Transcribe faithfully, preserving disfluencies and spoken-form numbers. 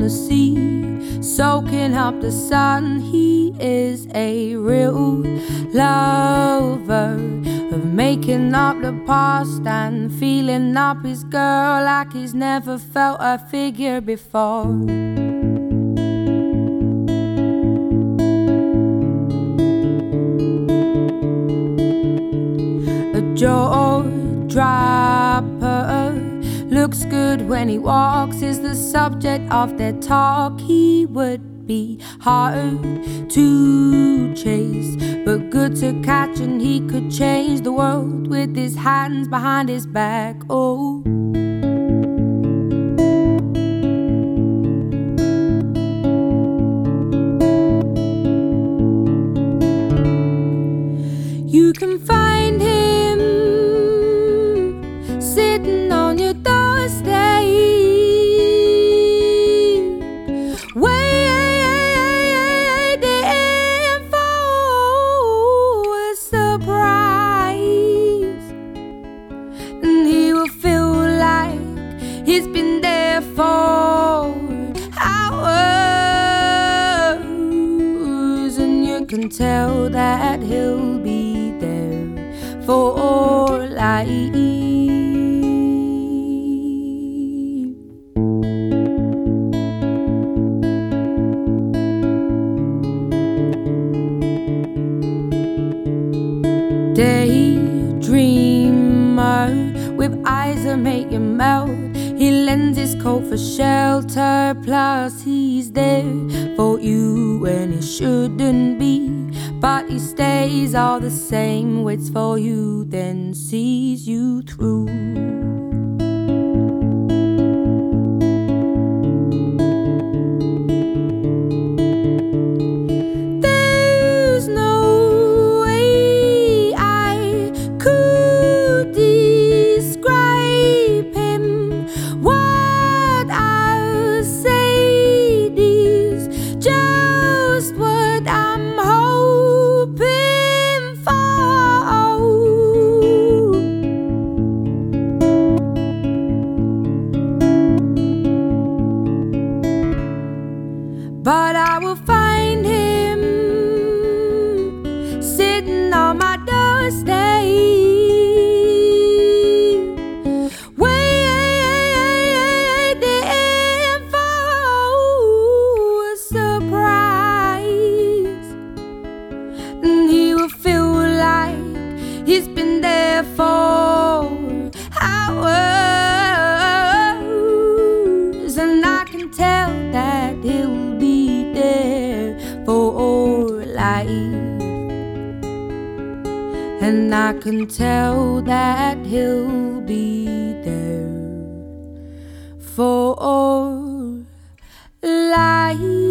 the sea, soaking up the sun. He is a real lover of making up the past and feeling up his girl like he's never felt a figure before. A jaw dropper, looks good when he walks, is the subject of their talk. He would be hard to chase, but good to catch, and he could change the world with his hands behind his back. Oh, you can find him sitting on your doorstep, waiting for a surprise. And he will feel like he's been there for hours, and you can tell that he'll be there for life. Daydreamer with eyes that make you melt. He lends his coat for shelter, plus he's there for you when he shouldn't be. But he stays all the same, waits for you, then sees you through. But I will find him sitting on my doorstep, waiting for a surprise. And he will feel like he's been there for hours, and I can tell that he'll for life. And I can tell that he'll be there for life.